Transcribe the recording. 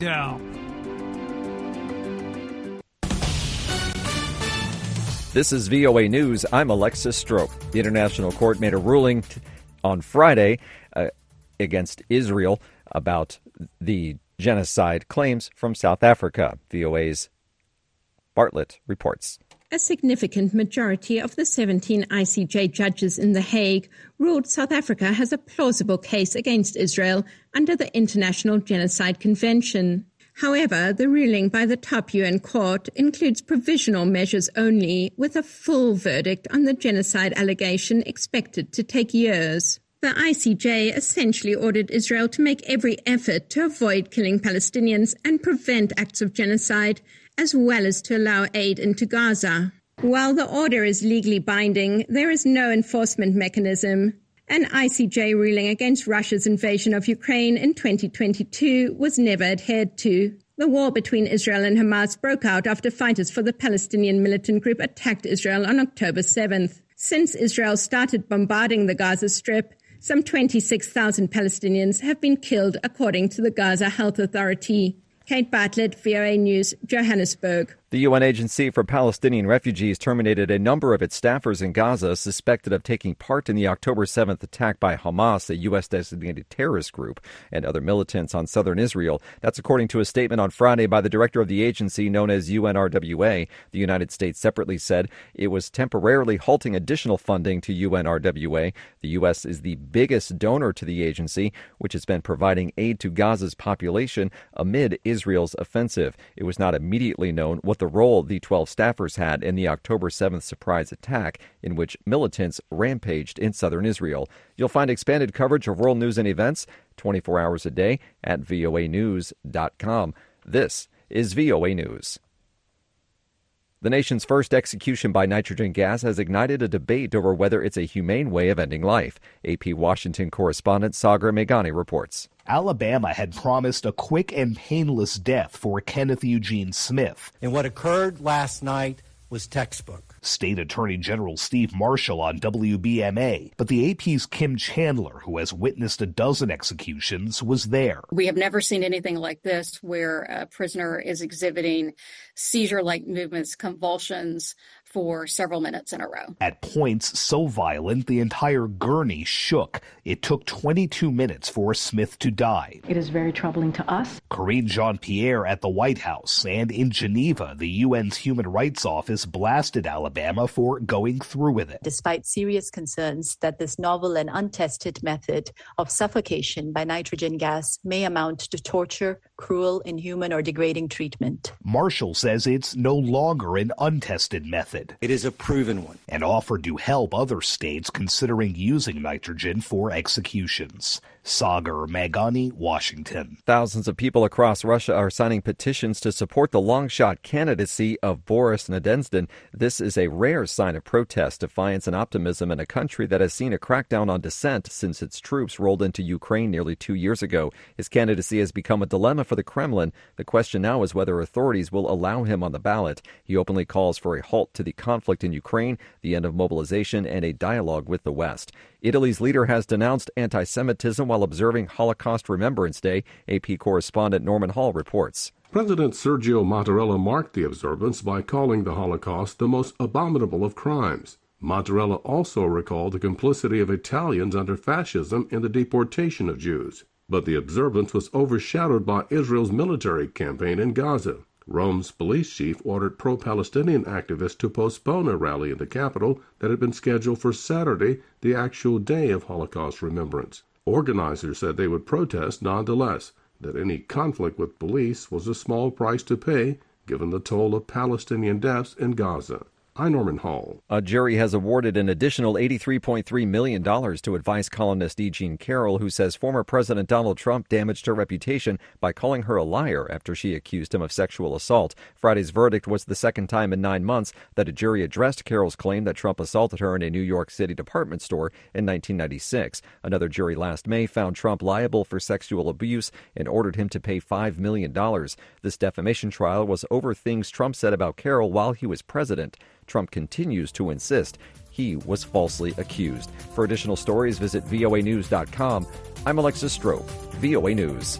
Down. This is VOA News. I'm Alexis Strope. The International Court made a ruling on Friday against Israel about the genocide claims from South Africa. VOA's Bartlett reports. A significant majority of the 17 ICJ judges in The Hague ruled South Africa has a plausible case against Israel under the International Genocide Convention. However, the ruling by the top UN court includes provisional measures only, with a full verdict on the genocide allegation expected to take years. The ICJ essentially ordered Israel to make every effort to avoid killing Palestinians and prevent acts of genocide, as well as to allow aid into Gaza. While the order is legally binding, there is no enforcement mechanism. An ICJ ruling against Russia's invasion of Ukraine in 2022 was never adhered to. The war between Israel and Hamas broke out after fighters for the Palestinian militant group attacked Israel on October 7th. Since Israel started bombarding the Gaza Strip, some 26,000 Palestinians have been killed, according to the Gaza Health Authority. Kate Bartlett, VOA News, Johannesburg. The UN Agency for Palestinian Refugees terminated a number of its staffers in Gaza suspected of taking part in the October 7th attack by Hamas, a U.S.-designated terrorist group, and other militants on southern Israel. That's according to a statement on Friday by the director of the agency, known as UNRWA. The United States separately said it was temporarily halting additional funding to UNRWA. The U.S. is the biggest donor to the agency, which has been providing aid to Gaza's population amid Israel's offensive. It was not immediately known what the role the 12 staffers had in the October 7th surprise attack, in which militants rampaged in southern Israel. You'll find expanded coverage of world news and events 24 hours a day at voanews.com. This is VOA News. The nation's first execution by nitrogen gas has ignited a debate over whether it's a humane way of ending life. AP Washington correspondent Sagar Meghani reports. Alabama had promised a quick and painless death for Kenneth Eugene Smith. And what occurred last night was textbook. State Attorney General Steve Marshall on WBMA. But the AP's Kim Chandler, who has witnessed a dozen executions, was there. We have never seen anything like this, where a prisoner is exhibiting seizure-like movements, convulsions, for several minutes in a row. At points so violent, the entire gurney shook. It took 22 minutes for Smith to die. It is very troubling to us. Karine Jean-Pierre at the White House, and in Geneva, the UN's Human Rights Office blasted Alabama for going through with it. Despite serious concerns that this novel and untested method of suffocation by nitrogen gas may amount to torture, cruel, inhuman, or degrading treatment. Marshall says it's no longer an untested method. It is a proven one. And offered to help other states considering using nitrogen for executions. Sagar Meghani, Washington. Thousands of people across Russia are signing petitions to support the long-shot candidacy of Boris Nadezhdin. This is a rare sign of protest, defiance, and optimism in a country that has seen a crackdown on dissent since its troops rolled into Ukraine nearly 2 years ago. His candidacy has become a dilemma for the Kremlin. The question now is whether authorities will allow him on the ballot. He openly calls for a halt to the conflict in Ukraine, the end of mobilization, and a dialogue with the West. Italy's leader has denounced anti-Semitism while observing Holocaust Remembrance Day. AP correspondent Norman Hall reports. President Sergio Mattarella marked the observance by calling the Holocaust the most abominable of crimes. Mattarella also recalled the complicity of Italians under fascism in the deportation of Jews. But the observance was overshadowed by Israel's military campaign in Gaza. Rome's police chief ordered pro-Palestinian activists to postpone a rally in the capital that had been scheduled for Saturday, the actual day of Holocaust remembrance. Organizers said they would protest nonetheless, that any conflict with police was a small price to pay, given the toll of Palestinian deaths in Gaza. I'm Norman Hall. A jury has awarded an additional $83.3 million to advice columnist E. Jean Carroll, who says former President Donald Trump damaged her reputation by calling her a liar after she accused him of sexual assault. Friday's verdict was the second time in 9 months that a jury addressed Carroll's claim that Trump assaulted her in a New York City department store in 1996. Another jury last May found Trump liable for sexual abuse and ordered him to pay $5 million. This defamation trial was over things Trump said about Carroll while he was president. Trump continues to insist he was falsely accused. For additional stories, visit voanews.com. I'm Alexis Strope, VOA News.